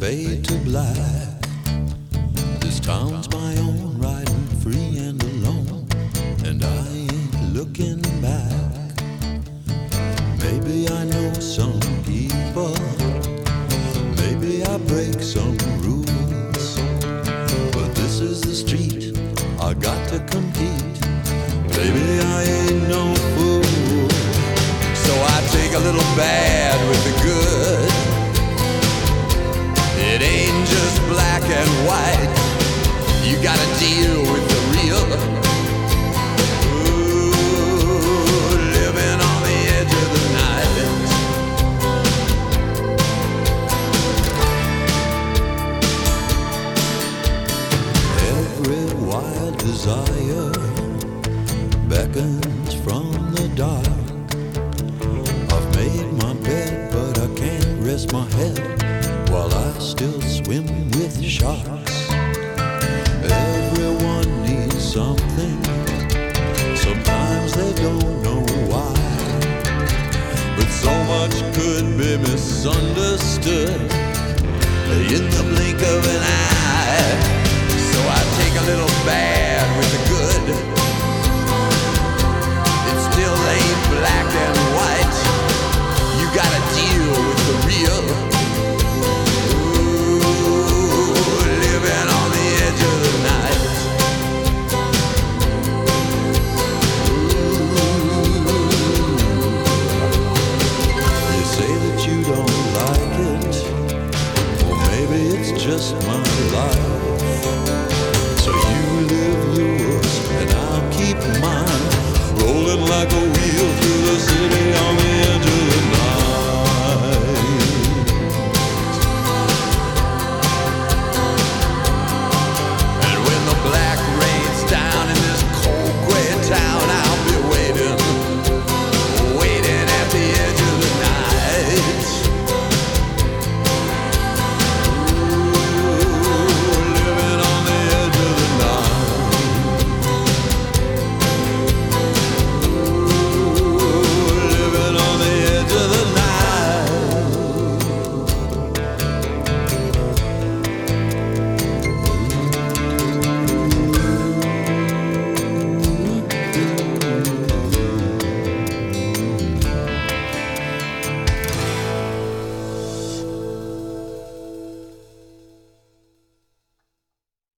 fade to black. This town's my own, riding free and alone, and I ain't looking back. Maybe I know some people, maybe I break some rules, but this is the street, I got to compete. Baby, I ain't no fool, so I take a little bad with the good. It ain't just black and white, you gotta deal with the real. Ooh, living on the edge of the night. Every wild desire beckons from the dark. I've made my bed, but I can't rest my head while I still swim with sharks. Everyone needs something, sometimes they don't know why, but so much could be misunderstood in the blink of an eye.